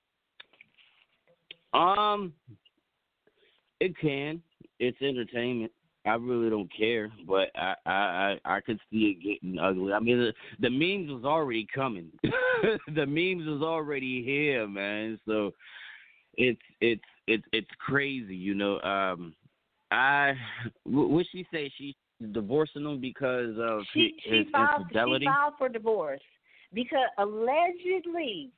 It can. It's entertainment. I really don't care, but I could see it getting ugly. I mean, the memes was already coming. The memes was already here, man. So it's crazy, What she say? She's divorcing him because of his infidelity. She filed for divorce because allegedly,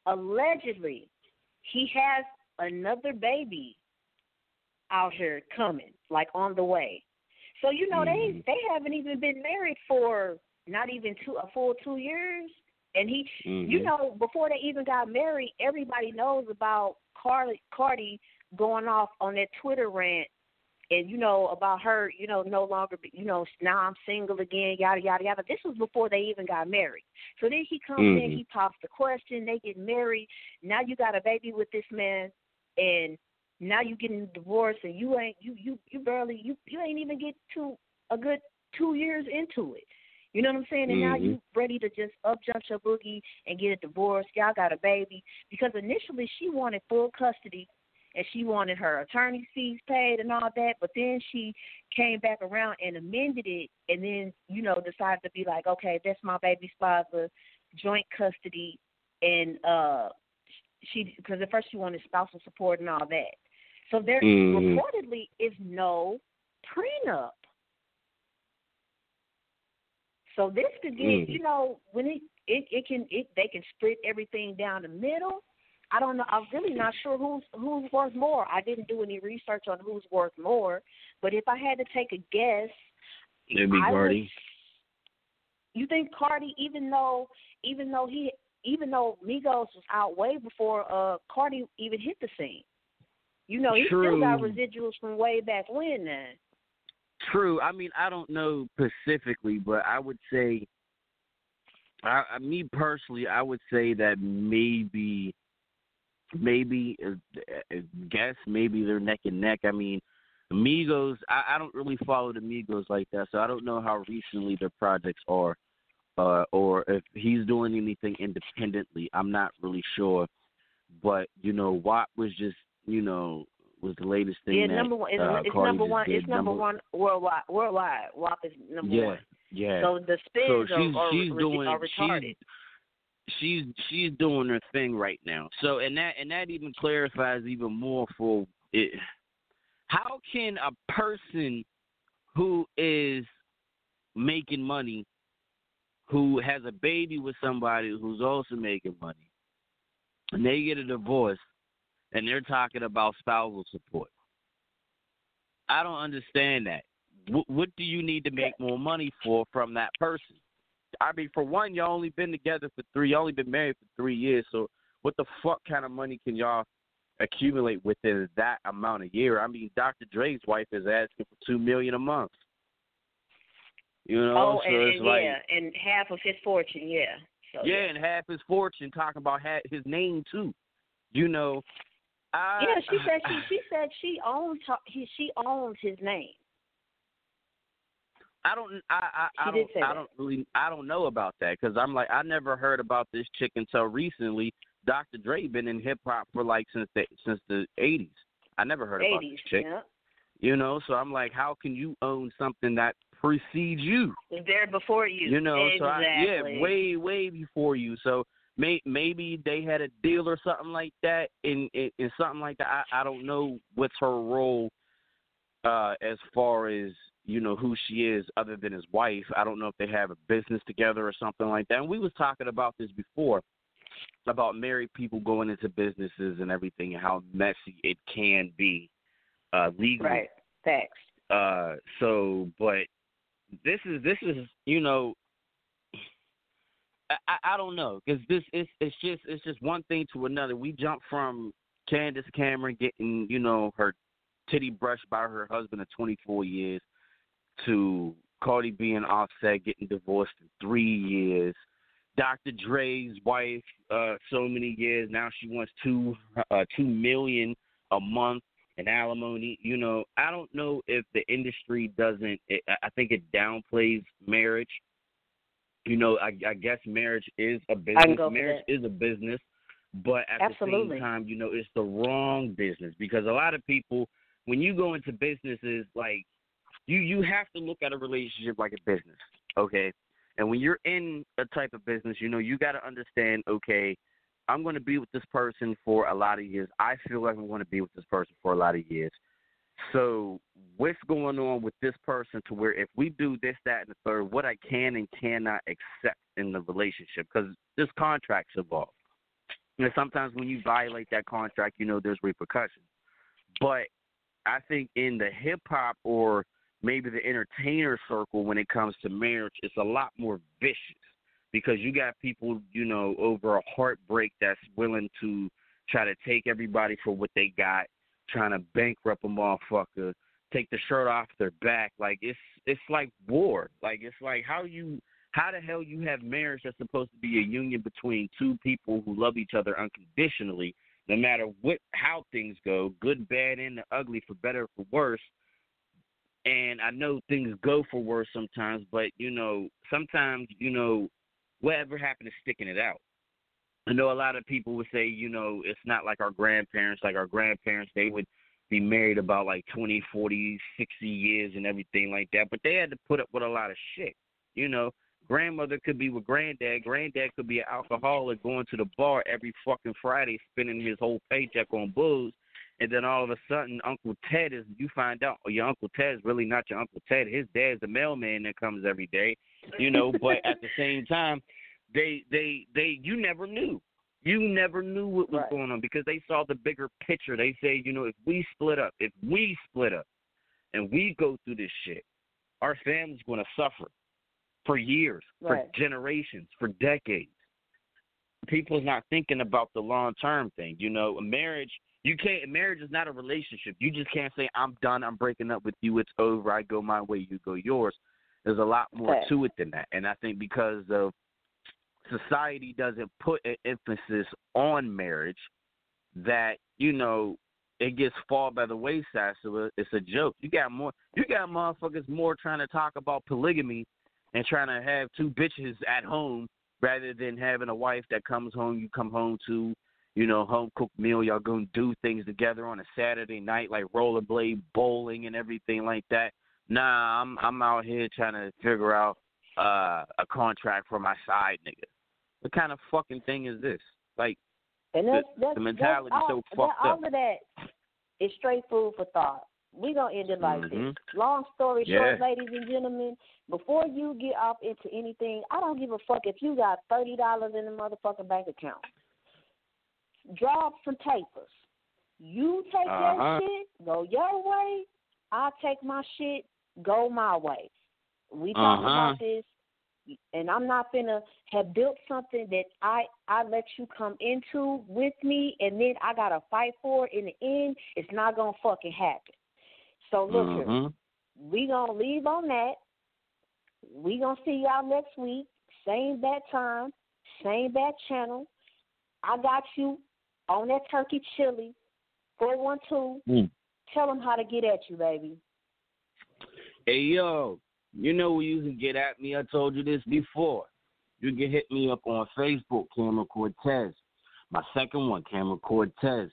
he has another baby out here coming, like on the way. So they haven't even been married for not even a full 2 years. And he, before they even got married, everybody knows about Cardi going off on that Twitter rant, and about her, no longer, now I'm single again, yada yada yada. This was before they even got married. So then he comes in, he pops the question, they get married. Now you got a baby with this man, and now you getting divorced, and you ain't even get to a good 2 years into it. You know what I'm saying? And now you ready to just jump your boogie and get a divorce. Y'all got a baby. Because initially she wanted full custody, and she wanted her attorney fees paid and all that, but then she came back around and amended it, and then, decided to be like, okay, that's my baby's father, joint custody, and because at first she wanted spousal support and all that. So there reportedly is no prenup. So this could get, when they can split everything down the middle, I don't know. I'm really not sure who's worth more. I didn't do any research on who's worth more, but if I had to take a guess, it'd be Cardi. You think Cardi, even though Migos was out way before Cardi even hit the scene. You know, he still got residuals from way back when then. True. I mean, I don't know specifically, but I would say, me personally, I would say that maybe, guess maybe they're neck and neck. I mean, Migos, I don't really follow the Migos like that, so I don't know how recently their projects are, or if he's doing anything independently. I'm not really sure. But, you know, WAP was just, you know, was the latest thing. Yeah, that, number one. It's Cardi number one. did. It's number one worldwide. WAP is number one. Yeah. So the spins are retarded. She's doing her thing right now. So and that even clarifies even more for it. How can a person who is making money, who has a baby with somebody who's also making money, and they get a divorce, and they're talking about spousal support? I don't understand that. What do you need to make more money from that person? I mean, for one, y'all only been together y'all only been married for 3 years, so what the fuck kind of money can y'all accumulate within that amount a year? I mean, Dr. Dre's wife is asking for $2 million a month. You know, and half of his fortune, So, and half his fortune, talking about his name too. You know, she said she owns his name. I don't know about that, because I'm like, I never heard about this chick until recently. Dr. Dre been in hip hop for like since the 80s. I never heard about this chick. Yeah. You know, so I'm like, how can you own something that precedes you? Was there before you? You know, exactly. So way before you. So maybe they had a deal or something like that, in something like that. I don't know what's her role as far as, you know, who she is other than his wife. I don't know if they have a business together or something like that. And we was talking about this before, about married people going into businesses and everything, and how messy it can be legally. Right. Facts. But this is you know, I don't know, because it's just one thing to another. We jump from Candace Cameron getting, you know, her titty brushed by her husband of 24 years, to Cardi B and Offset getting divorced in 3 years. Dr. Dre's wife, so many years now, she wants $2 million a month in alimony. You know, I don't know if the industry doesn't. I think it downplays marriage. You know, I guess marriage is a business. Marriage is a business, but at the same time, you know, it's the wrong business, because a lot of people, when you go into businesses, like, you have to look at a relationship like a business, okay? And when you're in a type of business, you know, you got to understand, okay, I'm going to be with this person for a lot of years. I feel like I'm going to be with this person for a lot of years. So what's going on with this person, to where if we do this, that, and the third, what I can and cannot accept in the relationship, because there's contracts involved. And sometimes when you violate that contract, you know, there's repercussions. But I think in the hip-hop or maybe the entertainer circle, when it comes to marriage, it's a lot more vicious, because you got people, you know, over a heartbreak that's willing to try to take everybody for what they got, trying to bankrupt a motherfucker, take the shirt off their back. Like, it's like war. Like, it's like, how the hell you have marriage that's supposed to be a union between two people who love each other unconditionally, no matter how things go, good, bad, and the ugly, for better or for worse. And I know things go for worse sometimes, but, you know, sometimes, you know, whatever happened to sticking it out. I know a lot of people would say, you know, it's not like our grandparents. Like our grandparents, they would be married about like 20, 40, 60 years and everything like that. But they had to put up with a lot of shit. You know, grandmother could be with granddad. Granddad could be an alcoholic going to the bar every fucking Friday, spending his whole paycheck on booze. And then all of a sudden, Uncle Ted you find out, your Uncle Ted is really not your Uncle Ted. His dad's the mailman that comes every day, you know. But at the same time, you never knew. You never knew what was Right. going on because they saw the bigger picture. They say, if we split up, and we go through this shit, our family's going to suffer for years, Right. for generations, for decades. People's not thinking about the long-term thing. Marriage is not a relationship. You just can't say, I'm done, I'm breaking up with you, it's over, I go my way, you go yours. There's a lot more to it than that. And I think because of society doesn't put an emphasis on marriage, that, it gets fall by the wayside, so it's a joke. You got motherfuckers more trying to talk about polygamy and trying to have two bitches at home rather than having a wife that comes home, you come home to, home-cooked meal. Y'all going to do things together on a Saturday night like rollerblade bowling and everything like that. Nah, I'm out here trying to figure out a contract for my side nigga. What kind of fucking thing is this? Like, and the mentality is so fucked up. All of that is straight food for thought. We're going to end it like this. Long story short, ladies and gentlemen, before you get off into anything, I don't give a fuck if you got $30 in the motherfucking bank account. Draw some papers. You take your shit, go your way. I take my shit, go my way. We talking about this. And I'm not finna have built something that I let you come into with me, and then I gotta fight for it. In the end, it's not gonna fucking happen. So look here, we gonna leave on that. We gonna see y'all next week, same bad time, same bad channel. I got you on that turkey chili, 412. Tell them how to get at you, baby. Hey yo. You know where you can get at me. I told you this before. You can hit me up on Facebook, Cameron Cortez. My second one, Cameron Cortez.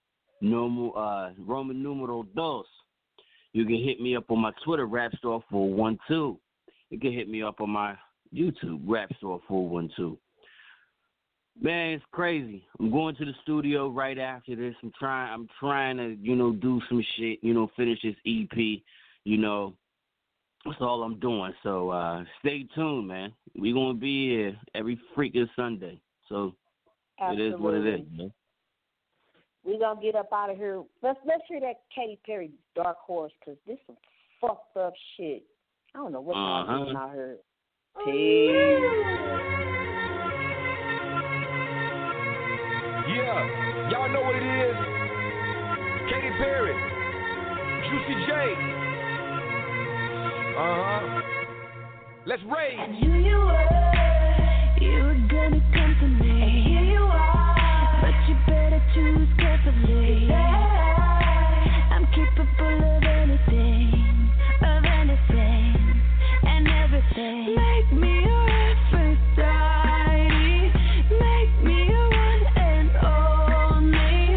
Roman numeral dos. You can hit me up on my Twitter, Rapstar412. You can hit me up on my YouTube, Rapstar412. Man, it's crazy. I'm going to the studio right after this. I'm trying to, do some shit, finish this EP, That's all I'm doing. So stay tuned, man. We're going to be here every freaking Sunday. So Absolutely. It is what it is, man. We're going to get up out of here. Let's hear that Katy Perry Dark Horse, because this is some fucked up shit. I don't know what I heard. Peace. Yeah, y'all know what it is. Katy Perry, Juicy J. Let's raise. I knew you were gonna come to me. And here you are, but you better choose carefully. I'm capable of anything, and everything. Make me your Aphrodite. Make me your one and only.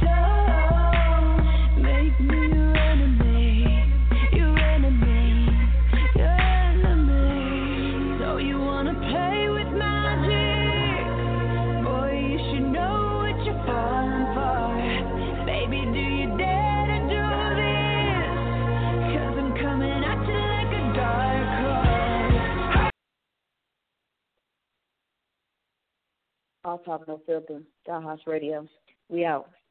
Don't make me your enemy. Your enemy. So you wanna play with magic? Boy, you should know what you're falling for. Baby, do you dare to do this? 'Cause I'm coming at you like a dark horse. All Talk No Filter, Dollhouse Radio. We out.